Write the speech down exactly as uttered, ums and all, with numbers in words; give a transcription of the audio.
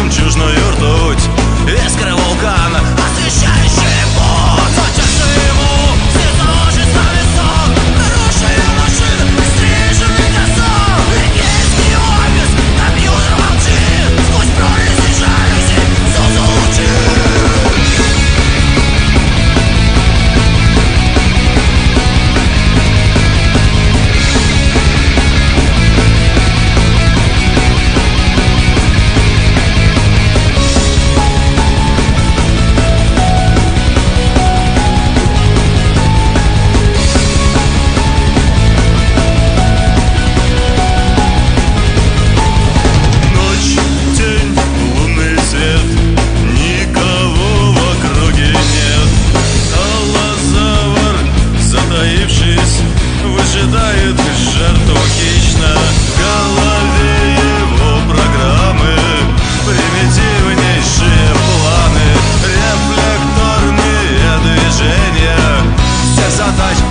жемчужную ртуть, искры вулкана, освещающие путь. Хочется ему снизошится весок, хорошая машина, стриженный носок. Ликейский офис, компьютер молчит, сквозь прорези жалюзи солнце лучит. Выжидает жертву хищно. В голове его программы, примитивнейшие планы, рефлекторные движения. Всех задач